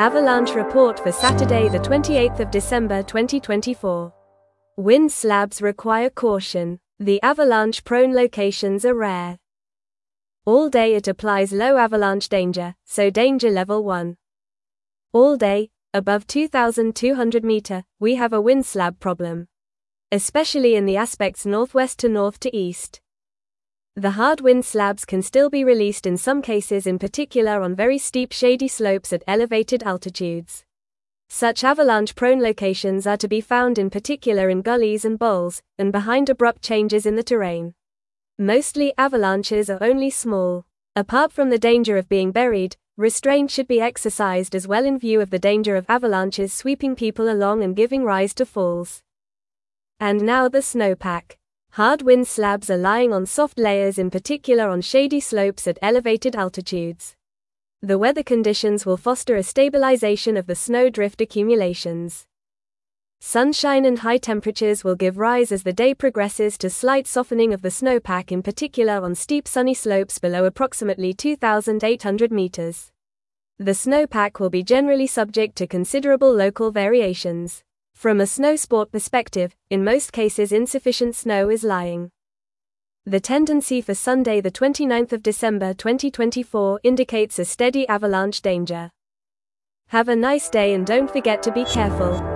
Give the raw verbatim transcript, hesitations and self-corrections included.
Avalanche report for Saturday the twenty-eighth of December twenty twenty-four. Wind slabs require caution. The avalanche-prone locations are rare. All day it applies low avalanche danger, so danger level one. All day, above two thousand two hundred meters, we have a wind slab problem. Especially in the aspects northwest to north to east. The hard wind slabs can still be released in some cases, in particular on very steep shady slopes at elevated altitudes. Such avalanche-prone locations are to be found in particular in gullies and bowls, and behind abrupt changes in the terrain. Mostly avalanches are only small. Apart from the danger of being buried, restraint should be exercised as well in view of the danger of avalanches sweeping people along and giving rise to falls. And now the snowpack. Hard wind slabs are lying on soft layers, in particular on shady slopes at elevated altitudes. The weather conditions will foster a stabilization of the snowdrift accumulations. Sunshine and high temperatures will give rise as the day progresses to slight softening of the snowpack, in particular on steep sunny slopes below approximately two thousand eight hundred meters. The snowpack will be generally subject to considerable local variations. From a snow sport perspective, in most cases insufficient snow is lying. The tendency for Sunday the twenty-ninth of December twenty twenty-four indicates a steady avalanche danger. Have a nice day and don't forget to be careful.